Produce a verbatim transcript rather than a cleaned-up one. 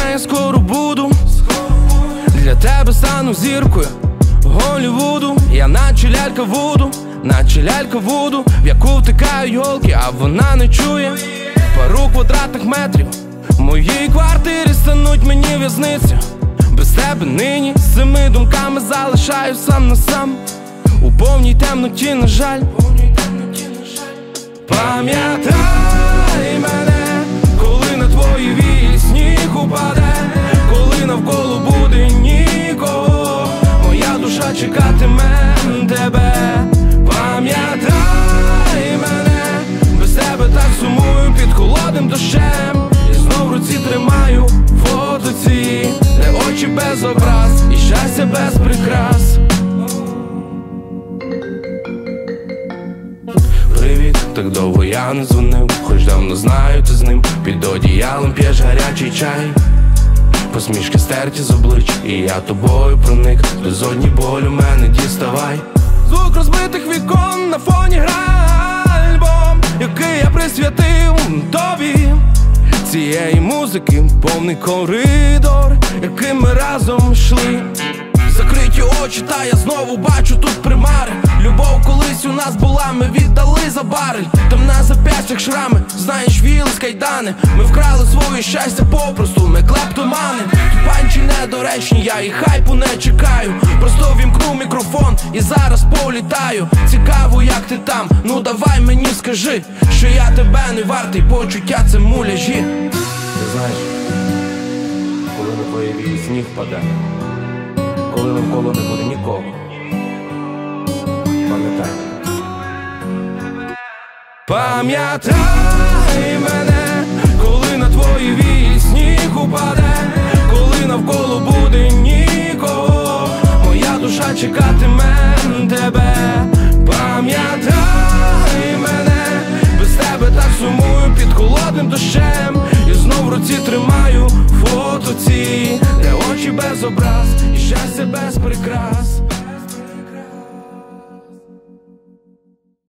я скоро буду, для тебе стану зіркою Голлівуду. Я наче лялька Вуду, наче лялька Вуду, в яку втикають голки, а вона не чує. Пару квадратних метрів в моїй квартирі стануть мені в'язницю. Без тебе нині з цими думками залишаю сам на сам у повній темноті, на жаль. Пам'ятай мене, коли на твої вії сніг упаде, коли навколо буде нікого, моя душа чекатиме тебе. Пам'ятай мене, без тебе так сумую під холодним дощем. І знов в руці тримаю фото ці, де очі без образ і щастя без прикрас. Привіт, так довго я не дзвонив, хоч давно знаю, ти з ним. Під одіялом п'єш гарячий чай, посмішки стерті з облич, і я тобою проник. Безодній болю мене діставай. Звук розбитих вікон на фоні грає альбом, який я присвятив тобі. Цієї музики повний коридор, яким ми разом йшли. Закриті очі, та я знову бачу тут примари. Любов колись у нас була, ми віддали за барель. Там на зап'ястях шрами, знаєш, віли з кайдани. Ми вкрали своє щастя попросту, ми клептомани. Тут панчі недоречні, я і хайпу не чекаю. Просто вімкну мікрофон і зараз політаю. Цікаво, як ти там, ну давай мені скажи, що я тебе не вартий, почуття це муляжі. Ти знаєш, коли на твої вії сніг паде, коли навколо не буде нікого, пам'ятай. Пам'ятай мене, коли на твої вії сніг упаде, коли навколо буде нікого, моя душа чекатиме тебе. Пам'ятай мене, без тебе так сумую під холодним дощем.